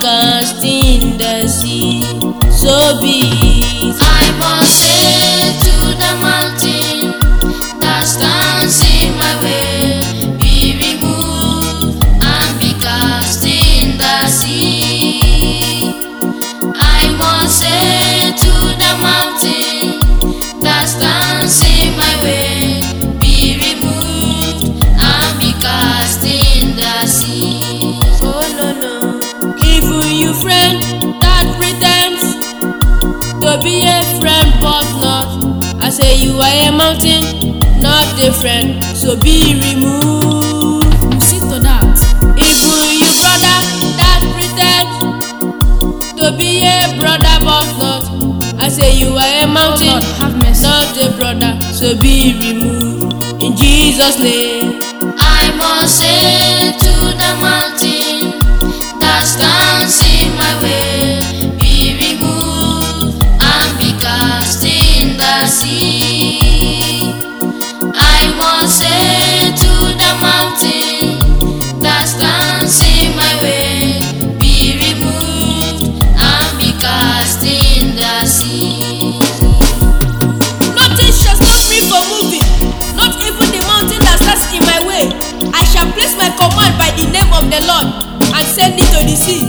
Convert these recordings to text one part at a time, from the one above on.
cast in the sea. So be it. I must say to the mountain that stands in my way, be removed and be cast in the sea. I must say to the mountain that stands in my way, be removed and be cast in the sea. Oh no. Even you friend that pretends to be a friend but not. I say you are a mountain, not a friend, so be removed. You see to that. Even you brother that pretends to be a brother but not. I say you are a mountain, not a brother, so be removed. In Jesus' name. I must say to the mountain that stands in my way, be removed and be cast in the sea. I must say to the mountain that stands in my way, be removed and be cast in the sea. Nothing shall stop me from moving, not even the mountain that stands in my way. I shall place my command by the name of the Lord and send it to the sea.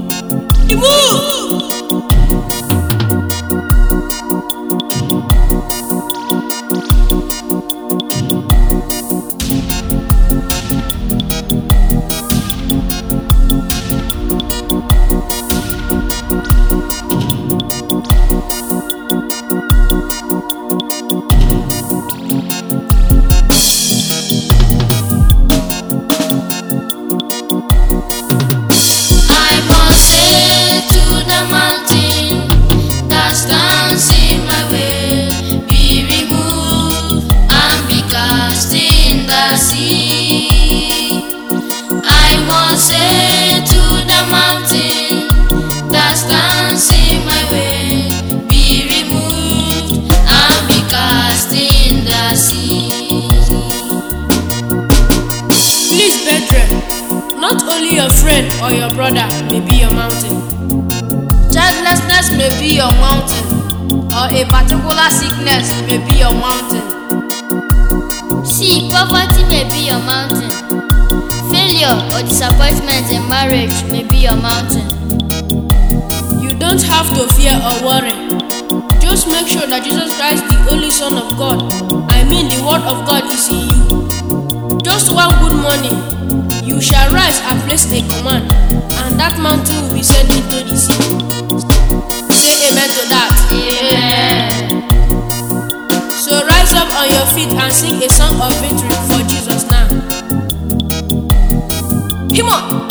Move! Please, brethren, not only your friend or your brother may be your mountain. Childlessness may be your mountain, or a particular sickness may be your mountain. See, poverty may be your mountain. Failure or disappointment in marriage may be your mountain. You don't have to fear or worry. Just make sure that Jesus Christ, the only Son of God, I mean the Word of God, is in you. Just one good morning, you shall rise and place a command, and that mountain will be sent into the sea. Say amen to that. Amen. So rise up on your feet and sing a song of victory for Jesus now. Come on.